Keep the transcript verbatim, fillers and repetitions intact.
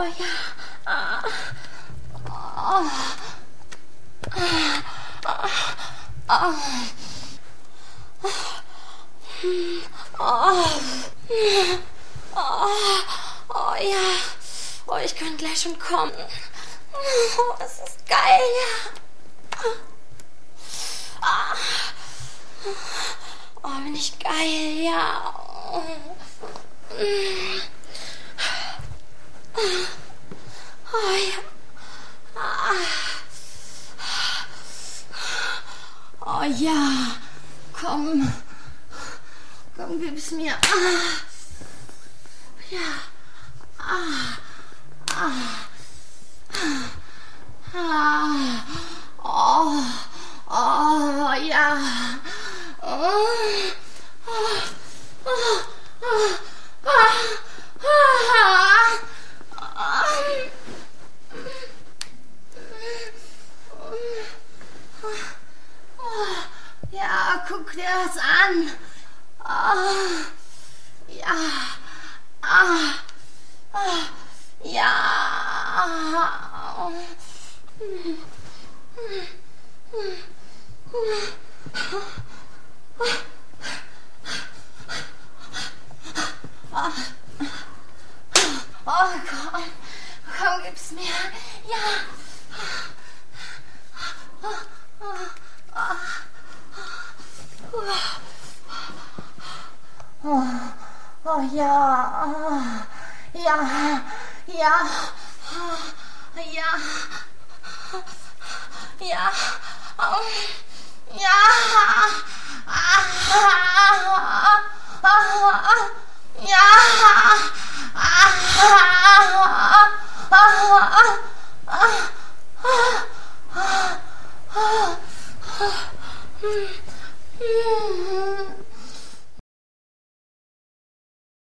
Oh ja. Ah. Oh. Ah. Ah. Oh. Oh. Oh ja. Oh, ich kann gleich schon kommen. Oh, es ist geil, ja. Ah. Oh, bin ich geil, ja. Oh, oh ja. Oh ja. Komm. Komm, gib's mir. Ja. Ah. Ah. Ah. Oh. Oh, ja. Oh. Oh. Oh. Oh. Ja, guck dir das an. Oh. Ja. Ah. Ah. Ja. Oh, komm. Komm, gib's mir. Ja. Oh, oh ja. Ja. Ja. Ja. Ja. Ja. Ja.